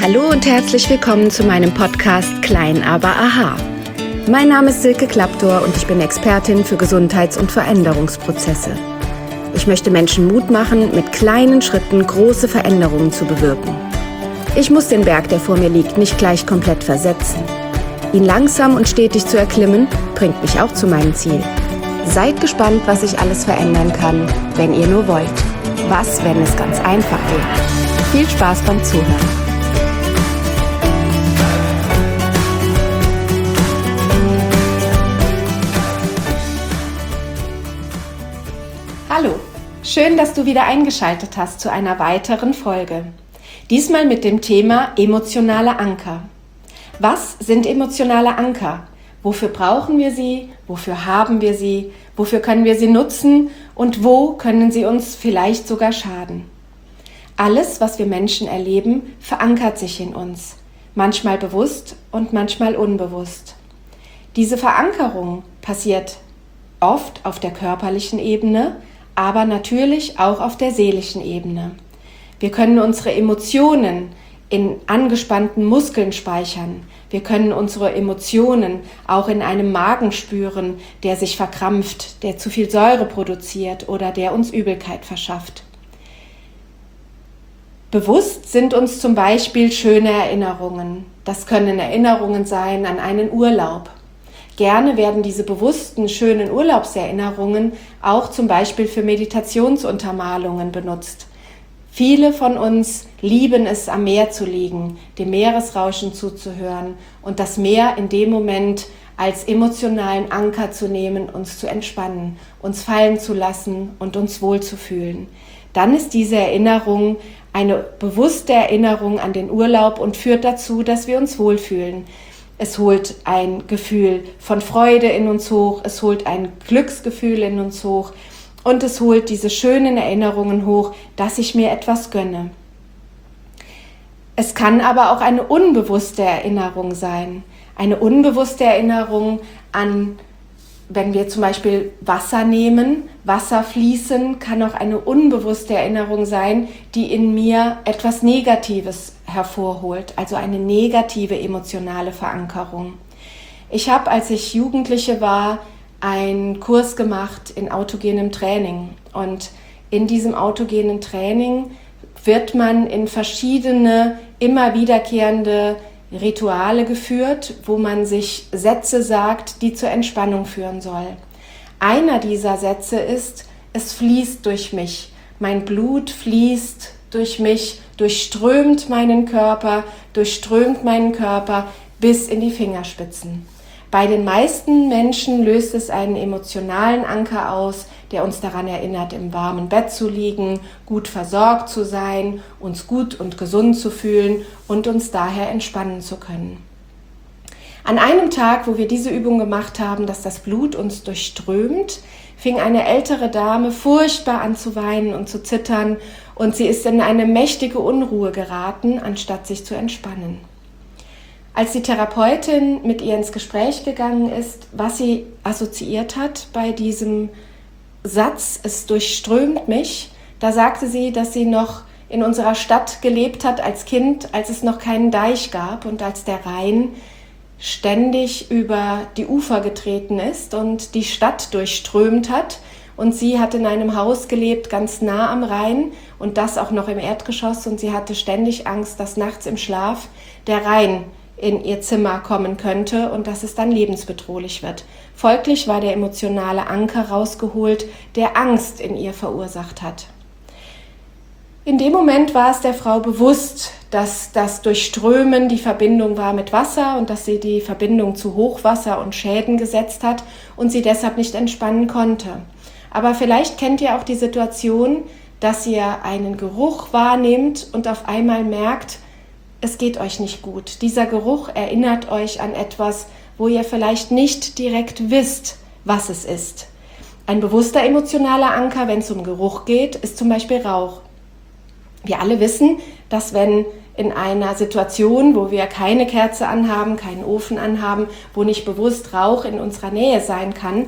Hallo und herzlich willkommen zu meinem Podcast Klein aber Aha. Mein Name ist Silke Klaptor und ich bin Expertin für Gesundheits- und Veränderungsprozesse. Ich möchte Menschen Mut machen, mit kleinen Schritten große Veränderungen zu bewirken. Ich muss den Berg, der vor mir liegt, nicht gleich komplett versetzen. Ihn langsam und stetig zu erklimmen, bringt mich auch zu meinem Ziel. Seid gespannt, was ich alles verändern kann, wenn ihr nur wollt. Was, wenn es ganz einfach wäre? Viel Spaß beim Zuhören. Hallo, schön, dass du wieder eingeschaltet hast zu einer weiteren Folge. Diesmal mit dem Thema emotionale Anker. Was sind emotionale Anker? Wofür brauchen wir sie? Wofür haben wir sie? Wofür können wir sie nutzen? Und wo können sie uns vielleicht sogar schaden? Alles, was wir Menschen erleben, verankert sich in uns. Manchmal bewusst und manchmal unbewusst. Diese Verankerung passiert oft auf der körperlichen Ebene, aber natürlich auch auf der seelischen Ebene. Wir können unsere Emotionen in angespannten Muskeln speichern. Wir können unsere Emotionen auch in einem Magen spüren, der sich verkrampft, der zu viel Säure produziert oder der uns Übelkeit verschafft. Bewusst sind uns zum Beispiel schöne Erinnerungen. Das können Erinnerungen sein an einen Urlaub. Gerne werden diese bewussten, schönen Urlaubserinnerungen auch zum Beispiel für Meditationsuntermalungen benutzt. Viele von uns lieben es, am Meer zu liegen, dem Meeresrauschen zuzuhören und das Meer in dem Moment als emotionalen Anker zu nehmen, uns zu entspannen, uns fallen zu lassen und uns wohlzufühlen. Dann ist diese Erinnerung eine bewusste Erinnerung an den Urlaub und führt dazu, dass wir uns wohlfühlen. Es holt ein Gefühl von Freude in uns hoch, es holt ein Glücksgefühl in uns hoch und es holt diese schönen Erinnerungen hoch, dass ich mir etwas gönne. Es kann aber auch eine unbewusste Erinnerung sein. Eine unbewusste Erinnerung an, wenn wir zum Beispiel Wasser nehmen, Wasser fließen, kann auch eine unbewusste Erinnerung sein, die in mir etwas Negatives hervorholt, also eine negative emotionale Verankerung. Ich habe, als ich Jugendliche war, einen Kurs gemacht in autogenem Training und in diesem autogenen Training wird man in verschiedene, immer wiederkehrende Rituale geführt, wo man sich Sätze sagt, die zur Entspannung führen soll. Einer dieser Sätze ist: Es fließt durch mich, mein Blut fließt durch mich, durchströmt meinen Körper bis in die Fingerspitzen. Bei den meisten Menschen löst es einen emotionalen Anker aus, der uns daran erinnert, im warmen Bett zu liegen, gut versorgt zu sein, uns gut und gesund zu fühlen und uns daher entspannen zu können. An einem Tag, wo wir diese Übung gemacht haben, dass das Blut uns durchströmt, fing eine ältere Dame furchtbar an zu weinen und zu zittern und sie ist in eine mächtige Unruhe geraten, anstatt sich zu entspannen. Als die Therapeutin mit ihr ins Gespräch gegangen ist, was sie assoziiert hat bei diesem Satz, es durchströmt mich, da sagte sie, dass sie noch in unserer Stadt gelebt hat als Kind, als es noch keinen Deich gab und als der Rhein ständig über die Ufer getreten ist und die Stadt durchströmt hat. Und sie hat in einem Haus gelebt, ganz nah am Rhein und das auch noch im Erdgeschoss und sie hatte ständig Angst, dass nachts im Schlaf der Rhein in ihr Zimmer kommen könnte und dass es dann lebensbedrohlich wird. Folglich war der emotionale Anker rausgeholt, der Angst in ihr verursacht hat. In dem Moment war es der Frau bewusst, dass das Durchströmen die Verbindung war mit Wasser und dass sie die Verbindung zu Hochwasser und Schäden gesetzt hat und sie deshalb nicht entspannen konnte. Aber vielleicht kennt ihr auch die Situation, dass ihr einen Geruch wahrnehmt und auf einmal merkt, es geht euch nicht gut. Dieser Geruch erinnert euch an etwas, wo ihr vielleicht nicht direkt wisst, was es ist. Ein bewusster emotionaler Anker, wenn es um Geruch geht, ist zum Beispiel Rauch. Wir alle wissen, dass wenn in einer Situation, wo wir keine Kerze anhaben, keinen Ofen anhaben, wo nicht bewusst Rauch in unserer Nähe sein kann,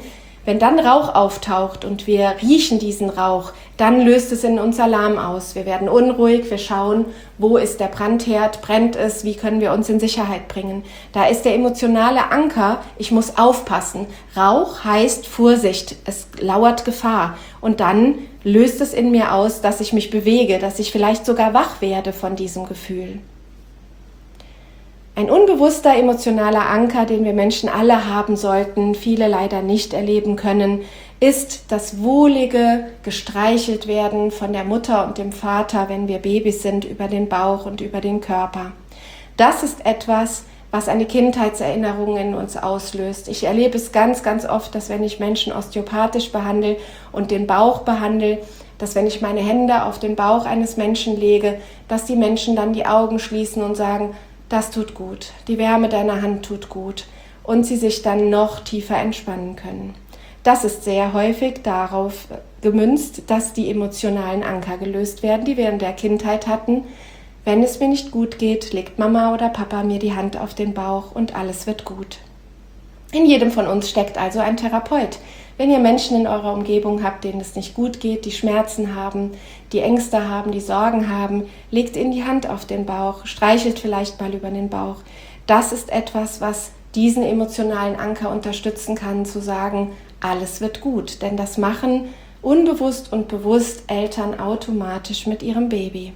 Wenn dann Rauch auftaucht und wir riechen diesen Rauch, dann löst es in uns Alarm aus. Wir werden unruhig, wir schauen, wo ist der Brandherd, brennt es, wie können wir uns in Sicherheit bringen. Da ist der emotionale Anker, ich muss aufpassen. Rauch heißt Vorsicht, es lauert Gefahr. Und dann löst es in mir aus, dass ich mich bewege, dass ich vielleicht sogar wach werde von diesem Gefühl. Ein unbewusster emotionaler Anker, den wir Menschen alle haben sollten, viele leider nicht erleben können, ist das wohlige gestreichelt werden von der Mutter und dem Vater, wenn wir Babys sind, über den Bauch und über den Körper. Das ist etwas, was eine Kindheitserinnerung in uns auslöst. Ich erlebe es ganz, ganz oft, dass wenn ich Menschen osteopathisch behandle und den Bauch behandle, dass wenn ich meine Hände auf den Bauch eines Menschen lege, dass die Menschen dann die Augen schließen und sagen, das tut gut, die Wärme deiner Hand tut gut und sie sich dann noch tiefer entspannen können. Das ist sehr häufig darauf gemünzt, dass die emotionalen Anker gelöst werden, die wir in der Kindheit hatten. Wenn es mir nicht gut geht, legt Mama oder Papa mir die Hand auf den Bauch und alles wird gut. In jedem von uns steckt also ein Therapeut. Wenn ihr Menschen in eurer Umgebung habt, denen es nicht gut geht, die Schmerzen haben, die Ängste haben, die Sorgen haben, legt ihnen die Hand auf den Bauch, streichelt vielleicht mal über den Bauch. Das ist etwas, was diesen emotionalen Anker unterstützen kann, zu sagen, alles wird gut. Denn das machen unbewusst und bewusst Eltern automatisch mit ihrem Baby.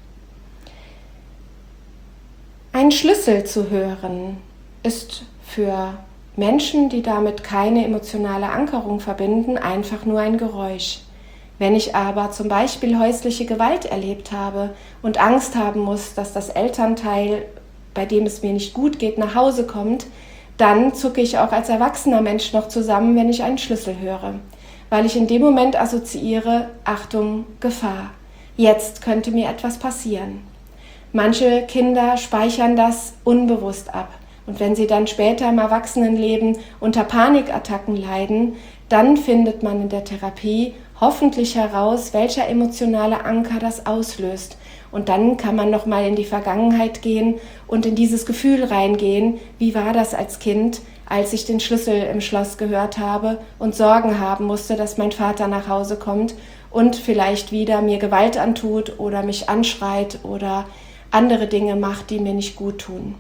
Ein Schlüssel zu hören ist für Menschen, die damit keine emotionale Ankerung verbinden, einfach nur ein Geräusch. Wenn ich aber zum Beispiel häusliche Gewalt erlebt habe und Angst haben muss, dass das Elternteil, bei dem es mir nicht gut geht, nach Hause kommt, dann zucke ich auch als erwachsener Mensch noch zusammen, wenn ich einen Schlüssel höre, weil ich in dem Moment assoziiere, Achtung, Gefahr, jetzt könnte mir etwas passieren. Manche Kinder speichern das unbewusst ab. Und wenn sie dann später im Erwachsenenleben unter Panikattacken leiden, dann findet man in der Therapie hoffentlich heraus, welcher emotionale Anker das auslöst. Und dann kann man nochmal in die Vergangenheit gehen und in dieses Gefühl reingehen, wie war das als Kind, als ich den Schlüssel im Schloss gehört habe und Sorgen haben musste, dass mein Vater nach Hause kommt und vielleicht wieder mir Gewalt antut oder mich anschreit oder andere Dinge macht, die mir nicht gut tun.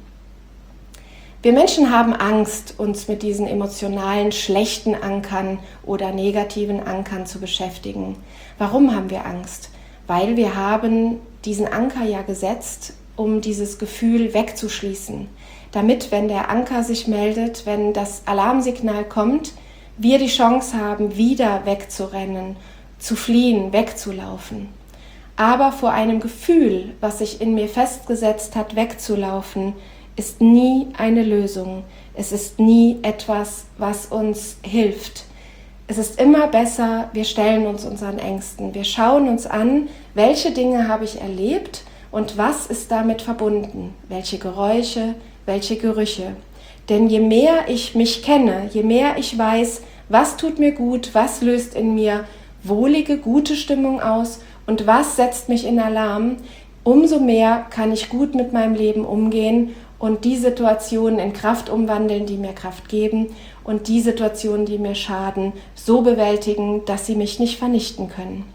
Wir Menschen haben Angst, uns mit diesen emotionalen, schlechten Ankern oder negativen Ankern zu beschäftigen. Warum haben wir Angst? Weil wir haben diesen Anker ja gesetzt, um dieses Gefühl wegzuschließen. Damit, wenn der Anker sich meldet, wenn das Alarmsignal kommt, wir die Chance haben, wieder wegzurennen, zu fliehen, wegzulaufen. Aber vor einem Gefühl, was sich in mir festgesetzt hat, wegzulaufen, ist nie eine Lösung. Es ist nie etwas, was uns hilft. Es ist immer besser, wir stellen uns unseren Ängsten. Wir schauen uns an, welche Dinge habe ich erlebt und was ist damit verbunden. Welche Geräusche, welche Gerüche. Denn je mehr ich mich kenne, je mehr ich weiß, was tut mir gut, was löst in mir wohlige, gute Stimmung aus und was setzt mich in Alarm, umso mehr kann ich gut mit meinem Leben umgehen und die Situationen in Kraft umwandeln, die mir Kraft geben und die Situationen, die mir schaden, so bewältigen, dass sie mich nicht vernichten können.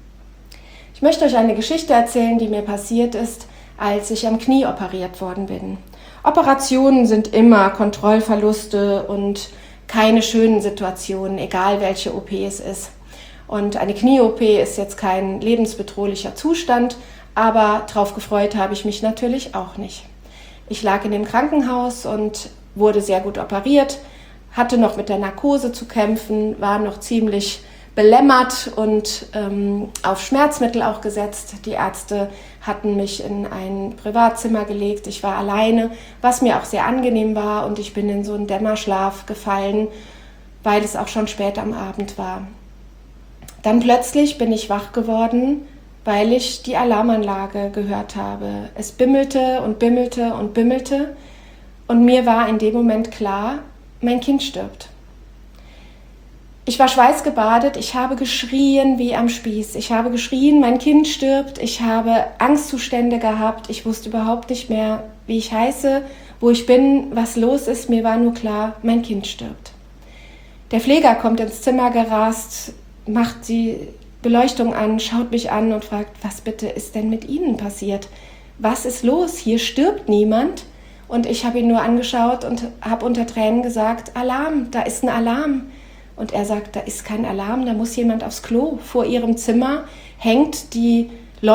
Ich möchte euch eine Geschichte erzählen, die mir passiert ist, als ich am Knie operiert worden bin. Operationen sind immer Kontrollverluste und keine schönen Situationen, egal welche OP es ist. Und eine Knie-OP ist jetzt kein lebensbedrohlicher Zustand, aber drauf gefreut habe ich mich natürlich auch nicht. Ich lag in dem Krankenhaus und wurde sehr gut operiert, hatte noch mit der Narkose zu kämpfen, war noch ziemlich belämmert und auf Schmerzmittel auch gesetzt. Die Ärzte hatten mich in ein Privatzimmer gelegt. Ich war alleine, was mir auch sehr angenehm war und ich bin in so einen Dämmerschlaf gefallen, weil es auch schon spät am Abend war. Dann plötzlich bin ich wach geworden, weil ich die Alarmanlage gehört habe. Es bimmelte und bimmelte und bimmelte und mir war in dem Moment klar, mein Kind stirbt. Ich war schweißgebadet, ich habe geschrien wie am Spieß. Ich habe geschrien, mein Kind stirbt, ich habe Angstzustände gehabt, ich wusste überhaupt nicht mehr, wie ich heiße, wo ich bin, was los ist. Mir war nur klar, mein Kind stirbt. Der Pfleger kommt ins Zimmer gerast, macht die Beleuchtung an, schaut mich an und fragt, was bitte ist denn mit Ihnen passiert? Was ist los? Hier stirbt niemand. Und ich habe ihn nur angeschaut und habe unter Tränen gesagt, Alarm, da ist ein Alarm. Und er sagt, da ist kein Alarm, da muss jemand aufs Klo. Vor Ihrem Zimmer hängt die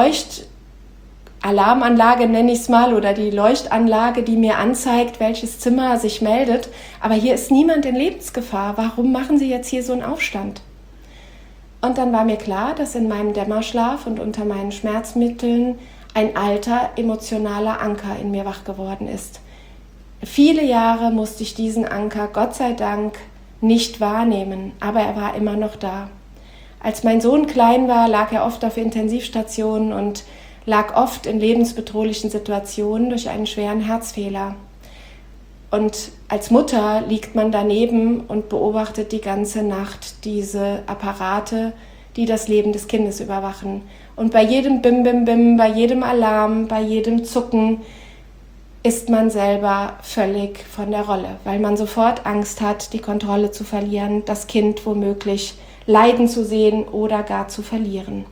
Alarmanlage, nenne ich es mal, oder die Leuchtanlage, die mir anzeigt, welches Zimmer sich meldet. Aber hier ist niemand in Lebensgefahr. Warum machen Sie jetzt hier so einen Aufstand? Und dann war mir klar, dass in meinem Dämmerschlaf und unter meinen Schmerzmitteln ein alter, emotionaler Anker in mir wach geworden ist. Viele Jahre musste ich diesen Anker, Gott sei Dank, nicht wahrnehmen, aber er war immer noch da. Als mein Sohn klein war, lag er oft auf Intensivstationen und lag oft in lebensbedrohlichen Situationen durch einen schweren Herzfehler. Und als Mutter liegt man daneben und beobachtet die ganze Nacht diese Apparate, die das Leben des Kindes überwachen. Und bei jedem Bim, Bim, Bim, bei jedem Alarm, bei jedem Zucken ist man selber völlig von der Rolle, weil man sofort Angst hat, die Kontrolle zu verlieren, das Kind womöglich leiden zu sehen oder gar zu verlieren.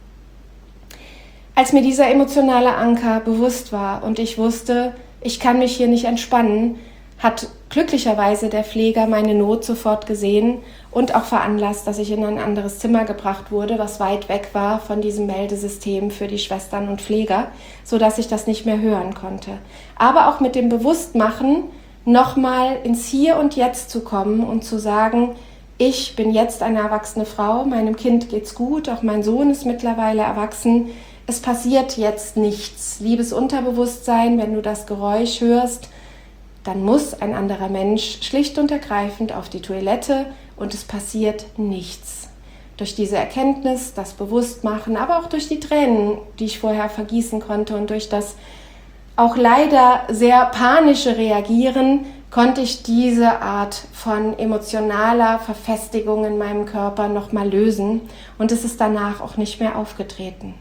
Als mir dieser emotionale Anker bewusst war und ich wusste, ich kann mich hier nicht entspannen, hat glücklicherweise der Pfleger meine Not sofort gesehen und auch veranlasst, dass ich in ein anderes Zimmer gebracht wurde, was weit weg war von diesem Meldesystem für die Schwestern und Pfleger, sodass ich das nicht mehr hören konnte. Aber auch mit dem Bewusstmachen, nochmal ins Hier und Jetzt zu kommen und zu sagen, ich bin jetzt eine erwachsene Frau, meinem Kind geht's gut, auch mein Sohn ist mittlerweile erwachsen, es passiert jetzt nichts. Liebes Unterbewusstsein, wenn du das Geräusch hörst, dann muss ein anderer Mensch schlicht und ergreifend auf die Toilette und es passiert nichts. Durch diese Erkenntnis, das Bewusstmachen, aber auch durch die Tränen, die ich vorher vergießen konnte und durch das auch leider sehr panische Reagieren, konnte ich diese Art von emotionaler Verfestigung in meinem Körper nochmal lösen und es ist danach auch nicht mehr aufgetreten.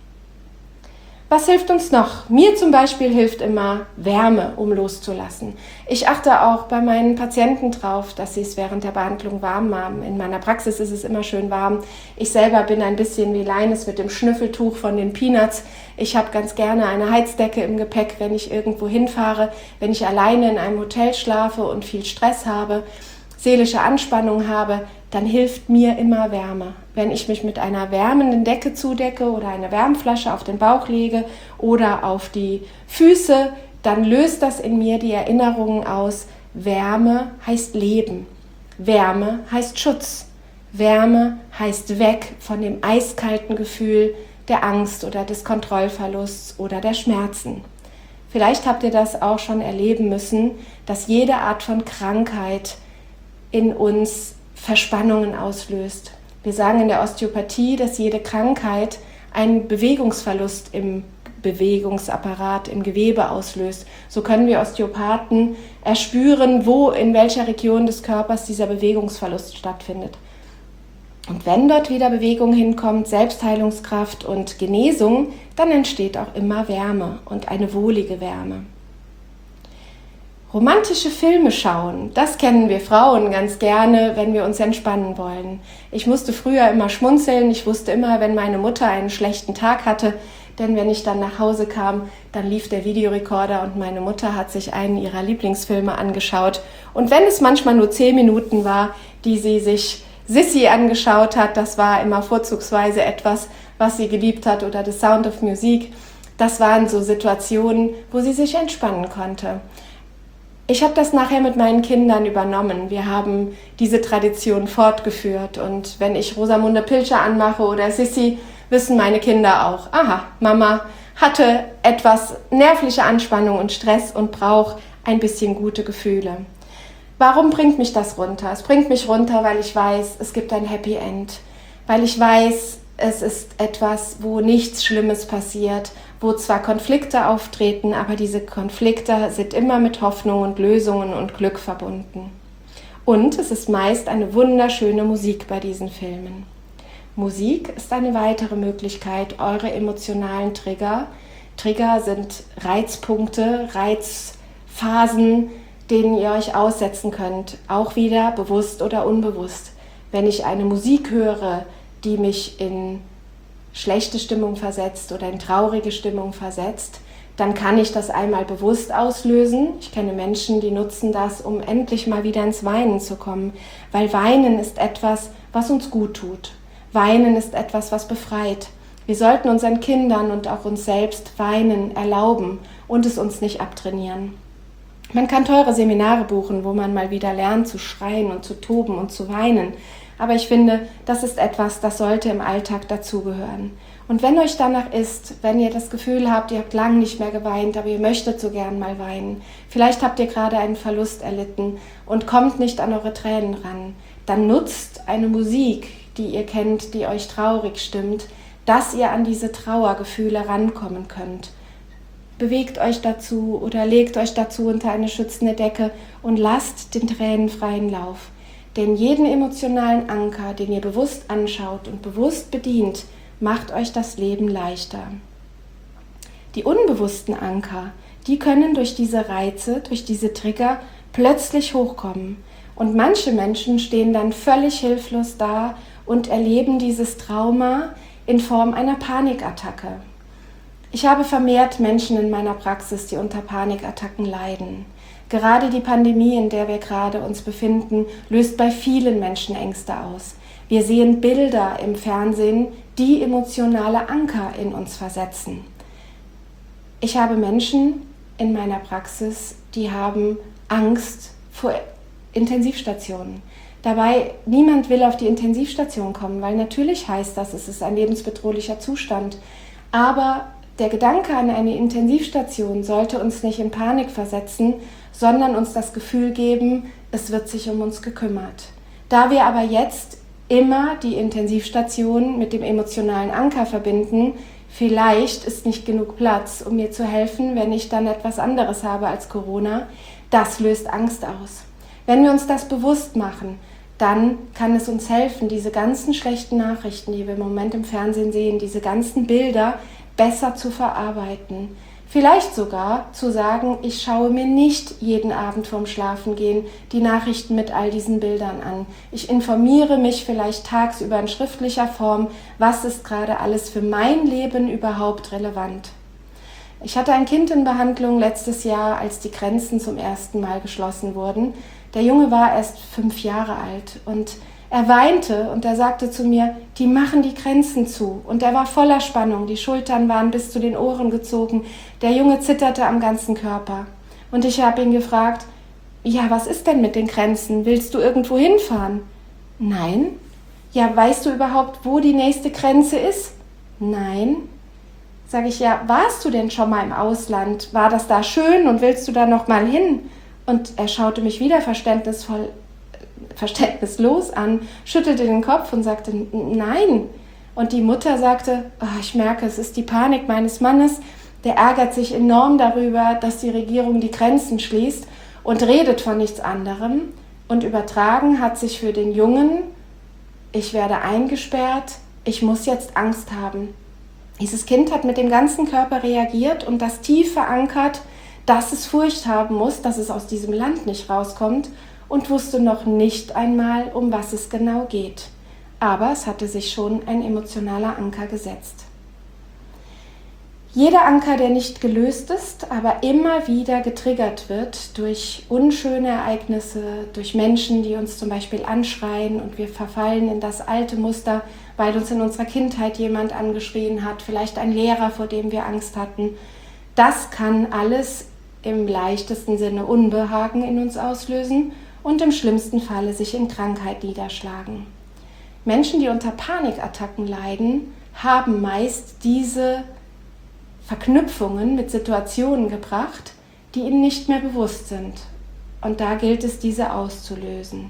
Was hilft uns noch? Mir zum Beispiel hilft immer Wärme, um loszulassen. Ich achte auch bei meinen Patienten drauf, dass sie es während der Behandlung warm haben. In meiner Praxis ist es immer schön warm. Ich selber bin ein bisschen wie Linus mit dem Schnüffeltuch von den Peanuts. Ich habe ganz gerne eine Heizdecke im Gepäck, wenn ich irgendwo hinfahre, wenn ich alleine in einem Hotel schlafe und viel Stress habe, seelische Anspannung habe, dann hilft mir immer Wärme. Wenn ich mich mit einer wärmenden Decke zudecke oder eine Wärmflasche auf den Bauch lege oder auf die Füße, dann löst das in mir die Erinnerungen aus. Wärme heißt Leben. Wärme heißt Schutz. Wärme heißt weg von dem eiskalten Gefühl der Angst oder des Kontrollverlusts oder der Schmerzen. Vielleicht habt ihr das auch schon erleben müssen, dass jede Art von Krankheit in uns Verspannungen auslöst. Wir sagen in der Osteopathie, dass jede Krankheit einen Bewegungsverlust im Bewegungsapparat, im Gewebe auslöst. So können wir Osteopathen erspüren, wo, in welcher Region des Körpers dieser Bewegungsverlust stattfindet. Und wenn dort wieder Bewegung hinkommt, Selbstheilungskraft und Genesung, dann entsteht auch immer Wärme und eine wohlige Wärme. Romantische Filme schauen, das kennen wir Frauen ganz gerne, wenn wir uns entspannen wollen. Ich musste früher immer schmunzeln, ich wusste immer, wenn meine Mutter einen schlechten Tag hatte, denn wenn ich dann nach Hause kam, dann lief der Videorekorder und meine Mutter hat sich einen ihrer Lieblingsfilme angeschaut. Und wenn es manchmal nur 10 Minuten war, die sie sich Sissi angeschaut hat, das war immer vorzugsweise etwas, was sie geliebt hat, oder The Sound of Music, das waren so Situationen, wo sie sich entspannen konnte. Ich habe das nachher mit meinen Kindern übernommen. Wir haben diese Tradition fortgeführt. Und wenn ich Rosamunde Pilcher anmache oder Sissi, wissen meine Kinder auch, aha, Mama hatte etwas nervliche Anspannung und Stress und braucht ein bisschen gute Gefühle. Warum bringt mich das runter? Es bringt mich runter, weil ich weiß, es gibt ein Happy End. Weil ich weiß, es ist etwas, wo nichts Schlimmes passiert, wo zwar Konflikte auftreten, aber diese Konflikte sind immer mit Hoffnung und Lösungen und Glück verbunden. Und es ist meist eine wunderschöne Musik bei diesen Filmen. Musik ist eine weitere Möglichkeit, eure emotionalen Trigger sind Reizpunkte, Reizphasen, denen ihr euch aussetzen könnt, auch wieder bewusst oder unbewusst. Wenn ich eine Musik höre, die mich in schlechte Stimmung versetzt oder in traurige Stimmung versetzt, dann kann ich das einmal bewusst auslösen. Ich kenne Menschen, die nutzen das, um endlich mal wieder ins Weinen zu kommen, weil Weinen ist etwas, was uns gut tut. Weinen ist etwas, was befreit. Wir sollten unseren Kindern und auch uns selbst Weinen erlauben und es uns nicht abtrainieren. Man kann teure Seminare buchen, wo man mal wieder lernt zu schreien und zu toben und zu weinen. Aber ich finde, das ist etwas, das sollte im Alltag dazugehören. Und wenn euch danach ist, wenn ihr das Gefühl habt, ihr habt lange nicht mehr geweint, aber ihr möchtet so gern mal weinen, vielleicht habt ihr gerade einen Verlust erlitten und kommt nicht an eure Tränen ran, dann nutzt eine Musik, die ihr kennt, die euch traurig stimmt, dass ihr an diese Trauergefühle rankommen könnt. Bewegt euch dazu oder legt euch dazu unter eine schützende Decke und lasst den Tränen freien Lauf. Denn jeden emotionalen Anker, den ihr bewusst anschaut und bewusst bedient, macht euch das Leben leichter. Die unbewussten Anker, die können durch diese Reize, durch diese Trigger plötzlich hochkommen. Und manche Menschen stehen dann völlig hilflos da und erleben dieses Trauma in Form einer Panikattacke. Ich habe vermehrt Menschen in meiner Praxis, die unter Panikattacken leiden. Gerade die Pandemie, in der wir gerade uns befinden, löst bei vielen Menschen Ängste aus. Wir sehen Bilder im Fernsehen, die emotionale Anker in uns versetzen. Ich habe Menschen in meiner Praxis, die haben Angst vor Intensivstationen. Dabei, niemand will auf die Intensivstation kommen, weil natürlich heißt das, es ist ein lebensbedrohlicher Zustand. Aber der Gedanke an eine Intensivstation sollte uns nicht in Panik versetzen, sondern uns das Gefühl geben, es wird sich um uns gekümmert. Da wir aber jetzt immer die Intensivstation mit dem emotionalen Anker verbinden, vielleicht ist nicht genug Platz, um mir zu helfen, wenn ich dann etwas anderes habe als Corona, das löst Angst aus. Wenn wir uns das bewusst machen, dann kann es uns helfen, diese ganzen schlechten Nachrichten, die wir im Moment im Fernsehen sehen, diese ganzen Bilder besser zu verarbeiten. Vielleicht sogar zu sagen, ich schaue mir nicht jeden Abend vorm Schlafengehen die Nachrichten mit all diesen Bildern an. Ich informiere mich vielleicht tagsüber in schriftlicher Form, was ist gerade alles für mein Leben überhaupt relevant. Ich hatte ein Kind in Behandlung letztes Jahr, als die Grenzen zum ersten Mal geschlossen wurden. Der Junge war erst 5 Jahre alt und er weinte und er sagte zu mir, die machen die Grenzen zu. Und er war voller Spannung, die Schultern waren bis zu den Ohren gezogen, der Junge zitterte am ganzen Körper. Und ich habe ihn gefragt, ja, was ist denn mit den Grenzen? Willst du irgendwo hinfahren? Nein. Ja, weißt du überhaupt, wo die nächste Grenze ist? Nein. Sage ich, ja, warst du denn schon mal im Ausland? War das da schön und willst du da noch mal hin? Und er schaute mich wieder verständnislos an, schüttelte den Kopf und sagte, nein. Und die Mutter sagte, oh, ich merke, es ist die Panik meines Mannes, der ärgert sich enorm darüber, dass die Regierung die Grenzen schließt und redet von nichts anderem. Und übertragen hat sich für den Jungen, ich werde eingesperrt, ich muss jetzt Angst haben. Dieses Kind hat mit dem ganzen Körper reagiert und das tief verankert, dass es Furcht haben muss, dass es aus diesem Land nicht rauskommt und wusste noch nicht einmal, um was es genau geht. Aber es hatte sich schon ein emotionaler Anker gesetzt. Jeder Anker, der nicht gelöst ist, aber immer wieder getriggert wird durch unschöne Ereignisse, durch Menschen, die uns zum Beispiel anschreien und wir verfallen in das alte Muster, weil uns in unserer Kindheit jemand angeschrien hat, vielleicht ein Lehrer, vor dem wir Angst hatten. Das kann alles im leichtesten Sinne Unbehagen in uns auslösen und im schlimmsten Falle sich in Krankheit niederschlagen. Menschen, die unter Panikattacken leiden, haben meist diese Verknüpfungen mit Situationen gebracht, die ihnen nicht mehr bewusst sind. Und da gilt es, diese auszulösen.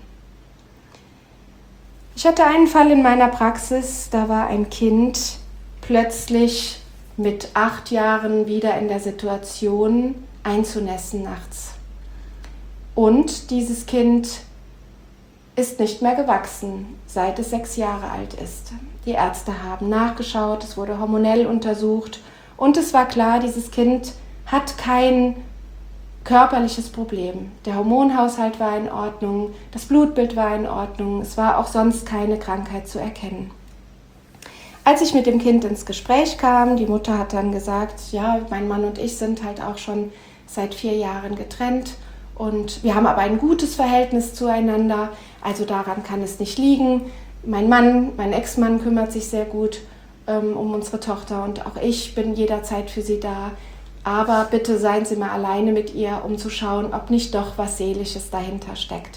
Ich hatte einen Fall in meiner Praxis, da war ein Kind plötzlich mit 8 Jahren wieder in der Situation, einzunässen nachts. Und dieses Kind ist nicht mehr gewachsen, seit es 6 Jahre alt ist. Die Ärzte haben nachgeschaut, es wurde hormonell untersucht und es war klar, dieses Kind hat kein körperliches Problem. Der Hormonhaushalt war in Ordnung, das Blutbild war in Ordnung, es war auch sonst keine Krankheit zu erkennen. Als ich mit dem Kind ins Gespräch kam, die Mutter hat dann gesagt, ja, mein Mann und ich sind halt auch schon seit 4 Jahren getrennt und wir haben aber ein gutes Verhältnis zueinander, also daran kann es nicht liegen. Mein Ex-Mann kümmert sich sehr gut um unsere Tochter und auch ich bin jederzeit für sie da. Aber bitte seien Sie mal alleine mit ihr, um zu schauen, ob nicht doch was Seelisches dahinter steckt.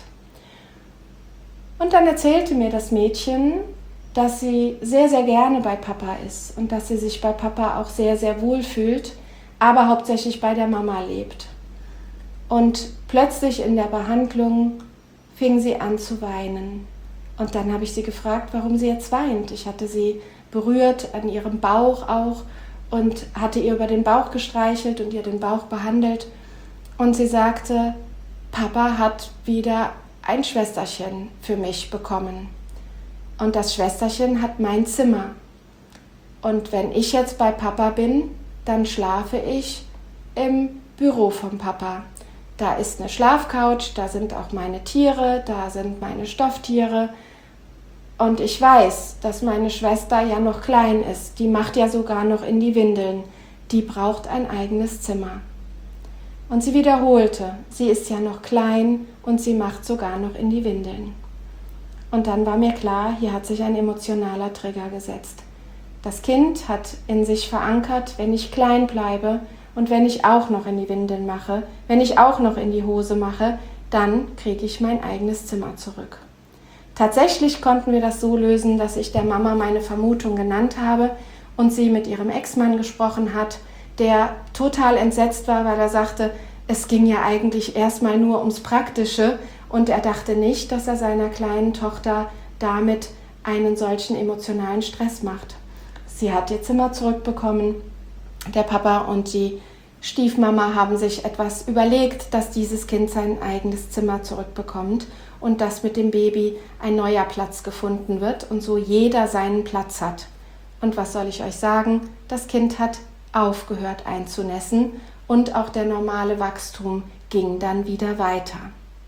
Und dann erzählte mir das Mädchen, dass sie sehr, sehr gerne bei Papa ist und dass sie sich bei Papa auch sehr, sehr wohl fühlt, aber hauptsächlich bei der Mama lebt. Und plötzlich in der Behandlung fing sie an zu weinen. Und dann habe ich sie gefragt, warum sie jetzt weint. Ich hatte sie berührt an ihrem Bauch auch und hatte ihr über den Bauch gestreichelt und ihr den Bauch behandelt. Und sie sagte, Papa hat wieder ein Schwesterchen für mich bekommen. Und das Schwesterchen hat mein Zimmer. Und wenn ich jetzt bei Papa bin, dann schlafe ich im Büro vom Papa. Da ist eine Schlafcouch, da sind auch meine Tiere, da sind meine Stofftiere. Und ich weiß, dass meine Schwester ja noch klein ist. Die macht ja sogar noch in die Windeln. Die braucht ein eigenes Zimmer. Und sie wiederholte, sie ist ja noch klein und sie macht sogar noch in die Windeln. Und dann war mir klar, hier hat sich ein emotionaler Trigger gesetzt. Das Kind hat in sich verankert, wenn ich klein bleibe und wenn ich auch noch in die Windeln mache, wenn ich auch noch in die Hose mache, dann kriege ich mein eigenes Zimmer zurück. Tatsächlich konnten wir das so lösen, dass ich der Mama meine Vermutung genannt habe und sie mit ihrem Ex-Mann gesprochen hat, der total entsetzt war, weil er sagte, es ging ja eigentlich erstmal nur ums Praktische und er dachte nicht, dass er seiner kleinen Tochter damit einen solchen emotionalen Stress macht. Sie hat ihr Zimmer zurückbekommen. Der Papa und die Stiefmama haben sich etwas überlegt, dass dieses Kind sein eigenes Zimmer zurückbekommt und dass mit dem Baby ein neuer Platz gefunden wird und so jeder seinen Platz hat. Und was soll ich euch sagen? Das Kind hat aufgehört einzunässen und auch der normale Wachstum ging dann wieder weiter.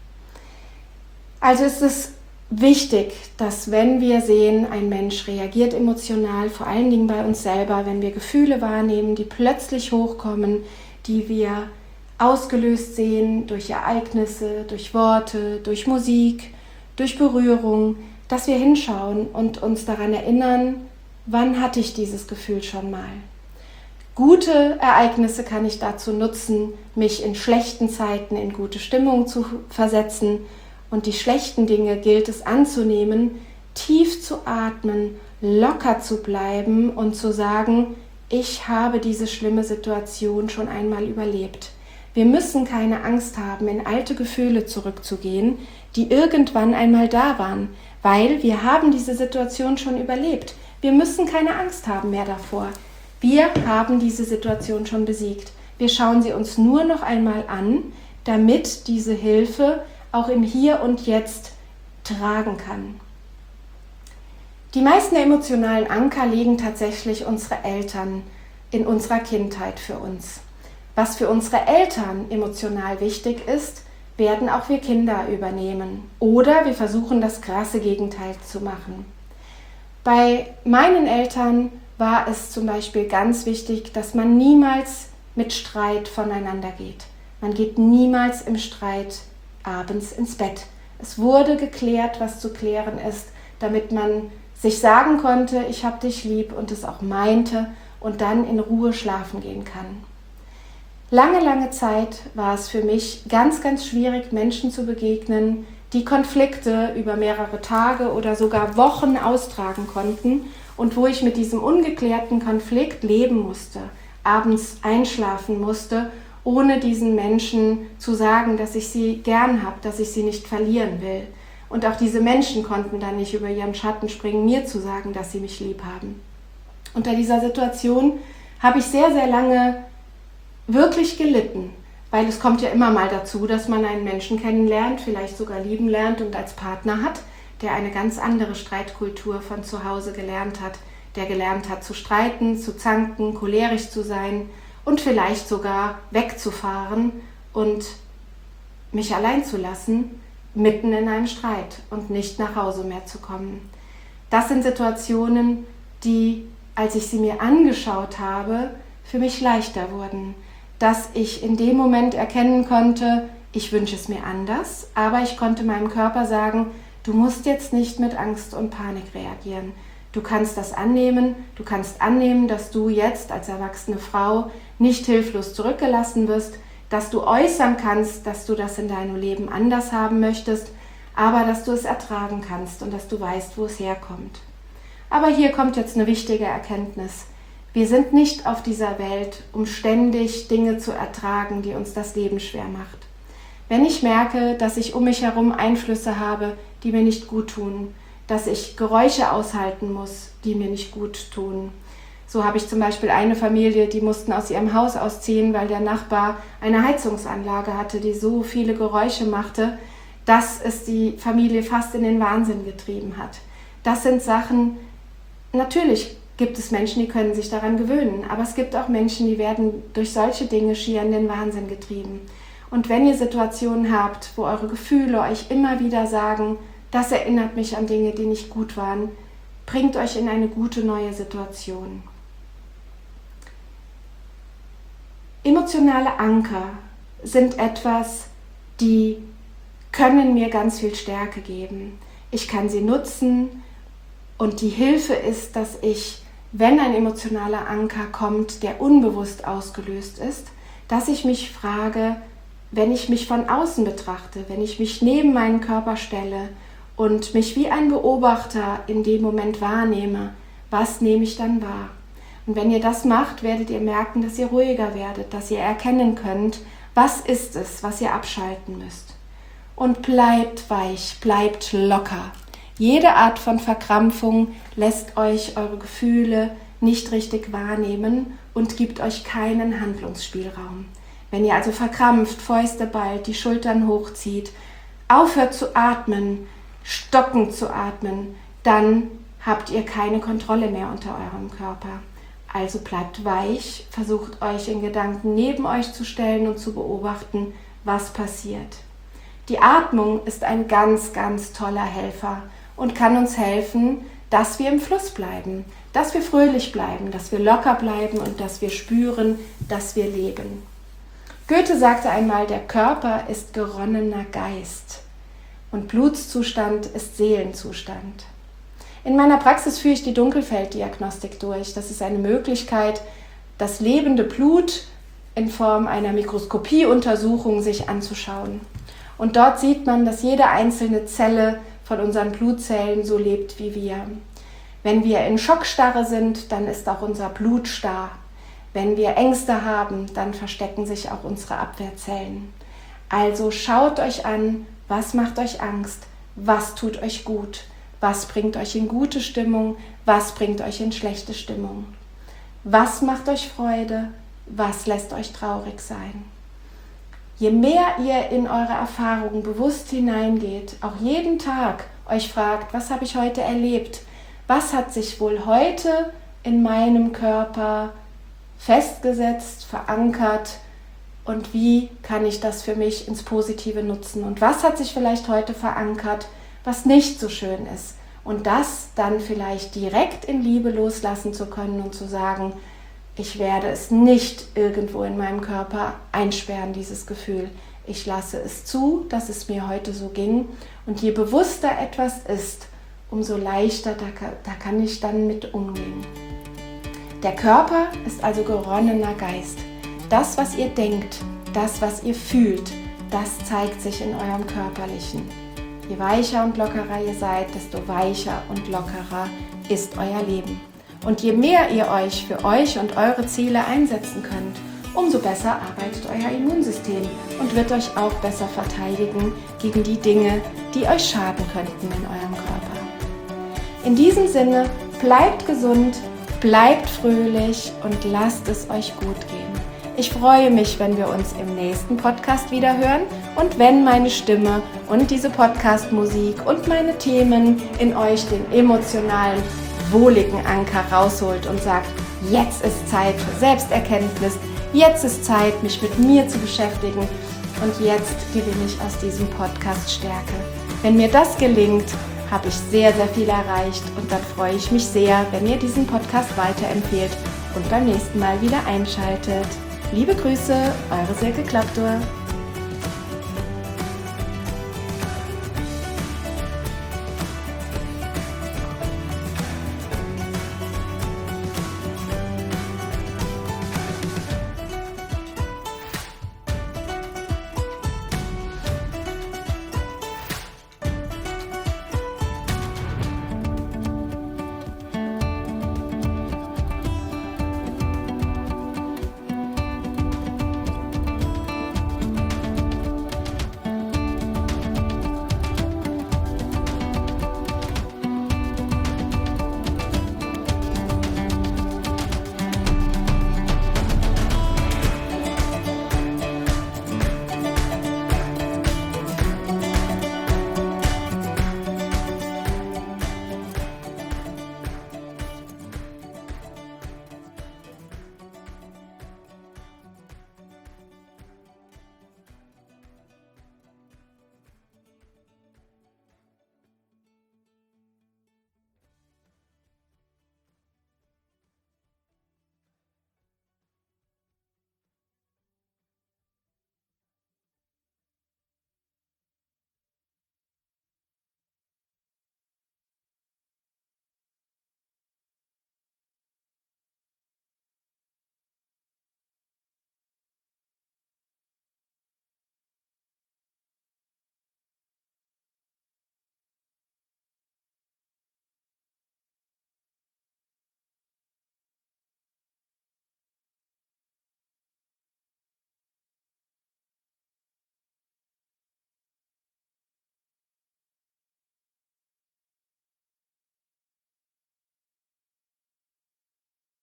Also ist es wichtig, dass wenn wir sehen, ein Mensch reagiert emotional, vor allen Dingen bei uns selber, wenn wir Gefühle wahrnehmen, die plötzlich hochkommen, die wir ausgelöst sehen durch Ereignisse, durch Worte, durch Musik, durch Berührung, dass wir hinschauen und uns daran erinnern, wann hatte ich dieses Gefühl schon mal. Gute Ereignisse kann ich dazu nutzen, mich in schlechten Zeiten in gute Stimmung zu versetzen. Und die schlechten Dinge gilt es anzunehmen, tief zu atmen, locker zu bleiben und zu sagen, ich habe diese schlimme Situation schon einmal überlebt. Wir müssen keine Angst haben, in alte Gefühle zurückzugehen, die irgendwann einmal da waren, weil wir haben diese Situation schon überlebt. Wir müssen keine Angst haben mehr davor. Wir haben diese Situation schon besiegt. Wir schauen sie uns nur noch einmal an, damit diese Hilfe auch im Hier und Jetzt tragen kann. Die meisten emotionalen Anker legen tatsächlich unsere Eltern in unserer Kindheit für uns. Was für unsere Eltern emotional wichtig ist, werden auch wir Kinder übernehmen. Oder wir versuchen, das krasse Gegenteil zu machen. Bei meinen Eltern war es zum Beispiel ganz wichtig, dass man niemals mit Streit voneinander geht. Man geht niemals im Streit abends ins Bett. Es wurde geklärt, was zu klären ist, damit man sich sagen konnte, ich hab dich lieb und es auch meinte und dann in Ruhe schlafen gehen kann. Lange, lange Zeit war es für mich ganz, ganz schwierig, Menschen zu begegnen, die Konflikte über mehrere Tage oder sogar Wochen austragen konnten und wo ich mit diesem ungeklärten Konflikt leben musste, abends einschlafen musste, ohne diesen Menschen zu sagen, dass ich sie gern habe, dass ich sie nicht verlieren will. Und auch diese Menschen konnten dann nicht über ihren Schatten springen, mir zu sagen, dass sie mich lieb haben. Unter dieser Situation habe ich sehr, sehr lange wirklich gelitten, weil es kommt ja immer mal dazu, dass man einen Menschen kennenlernt, vielleicht sogar lieben lernt und als Partner hat, der eine ganz andere Streitkultur von zu Hause gelernt hat, der gelernt hat zu streiten, zu zanken, cholerisch zu sein und vielleicht sogar wegzufahren und mich allein zu lassen, mitten in einem Streit und nicht nach Hause mehr zu kommen. Das sind Situationen, die, als ich sie mir angeschaut habe, für mich leichter wurden. Dass ich in dem Moment erkennen konnte, ich wünsche es mir anders, aber ich konnte meinem Körper sagen, du musst jetzt nicht mit Angst und Panik reagieren. Du kannst das annehmen, du kannst annehmen, dass du jetzt als erwachsene Frau nicht hilflos zurückgelassen wirst, dass du äußern kannst, dass du das in deinem Leben anders haben möchtest, aber dass du es ertragen kannst und dass du weißt, wo es herkommt. Aber hier kommt jetzt eine wichtige Erkenntnis. Wir sind nicht auf dieser Welt, um ständig Dinge zu ertragen, die uns das Leben schwer macht. Wenn ich merke, dass ich um mich herum Einflüsse habe, die mir nicht gut tun, dass ich Geräusche aushalten muss, die mir nicht gut tun. So habe ich zum Beispiel eine Familie, die mussten aus ihrem Haus ausziehen, weil der Nachbar eine Heizungsanlage hatte, die so viele Geräusche machte, dass es die Familie fast in den Wahnsinn getrieben hat. Das sind Sachen, natürlich gibt es Menschen, die können sich daran gewöhnen, aber es gibt auch Menschen, die werden durch solche Dinge schier in den Wahnsinn getrieben. Und wenn ihr Situationen habt, wo eure Gefühle euch immer wieder sagen, das erinnert mich an Dinge, die nicht gut waren, bringt euch in eine gute neue Situation. Emotionale Anker sind etwas, die können mir ganz viel Stärke geben. Ich kann sie nutzen und die Hilfe ist, dass ich, wenn ein emotionaler Anker kommt, der unbewusst ausgelöst ist, dass ich mich frage, wenn ich mich von außen betrachte, wenn ich mich neben meinen Körper stelle und mich wie ein Beobachter in dem Moment wahrnehme, was nehme ich dann wahr? Und wenn ihr das macht, werdet ihr merken, dass ihr ruhiger werdet, dass ihr erkennen könnt, was ist es, was ihr abschalten müsst. Und bleibt weich, bleibt locker. Jede Art von Verkrampfung lässt euch eure Gefühle nicht richtig wahrnehmen und gibt euch keinen Handlungsspielraum. Wenn ihr also verkrampft, Fäuste ballt, die Schultern hochzieht, aufhört zu atmen, stockend zu atmen, dann habt ihr keine Kontrolle mehr unter eurem Körper. Also bleibt weich, versucht euch in Gedanken neben euch zu stellen und zu beobachten, was passiert. Die Atmung ist ein ganz, ganz toller Helfer und kann uns helfen, dass wir im Fluss bleiben, dass wir fröhlich bleiben, dass wir locker bleiben und dass wir spüren, dass wir leben. Goethe sagte einmal, der Körper ist geronnener Geist und Blutszustand ist Seelenzustand. In meiner Praxis führe ich die Dunkelfelddiagnostik durch. Das ist eine Möglichkeit, das lebende Blut in Form einer Mikroskopieuntersuchung sich anzuschauen. Und dort sieht man, dass jede einzelne Zelle von unseren Blutzellen so lebt wie wir. Wenn wir in Schockstarre sind, dann ist auch unser Blut starr. Wenn wir Ängste haben, dann verstecken sich auch unsere Abwehrzellen. Also schaut euch an, was macht euch Angst, was tut euch gut, was bringt euch in gute Stimmung, was bringt euch in schlechte Stimmung. Was macht euch Freude, was lässt euch traurig sein. Je mehr ihr in eure Erfahrungen bewusst hineingeht, auch jeden Tag euch fragt, was habe ich heute erlebt, was hat sich wohl heute in meinem Körper festgesetzt, verankert und wie kann ich das für mich ins Positive nutzen und was hat sich vielleicht heute verankert, was nicht so schön ist und das dann vielleicht direkt in Liebe loslassen zu können und zu sagen, ich werde es nicht irgendwo in meinem Körper einsperren, dieses Gefühl. Ich lasse es zu, dass es mir heute so ging und je bewusster etwas ist, umso leichter, da kann ich dann mit umgehen. Der Körper ist also geronnener Geist. Das, was ihr denkt, das, was ihr fühlt, das zeigt sich in eurem Körperlichen. Je weicher und lockerer ihr seid, desto weicher und lockerer ist euer Leben. Und je mehr ihr euch für euch und eure Ziele einsetzen könnt, umso besser arbeitet euer Immunsystem und wird euch auch besser verteidigen gegen die Dinge, die euch schaden könnten in eurem Körper. In diesem Sinne, bleibt gesund, bleibt fröhlich und lasst es euch gut gehen. Ich freue mich, wenn wir uns im nächsten Podcast wieder hören und wenn meine Stimme und diese Podcast-Musik und meine Themen in euch den emotionalen, wohligen Anker rausholt und sagt, jetzt ist Zeit für Selbsterkenntnis, jetzt ist Zeit, mich mit mir zu beschäftigen und jetzt gewinne ich aus diesem Podcast Stärke. Wenn mir das gelingt, habe ich sehr, sehr viel erreicht und dann freue ich mich sehr, wenn ihr diesen Podcast weiterempfehlt und beim nächsten Mal wieder einschaltet. Liebe Grüße, eure Silke Klaptor.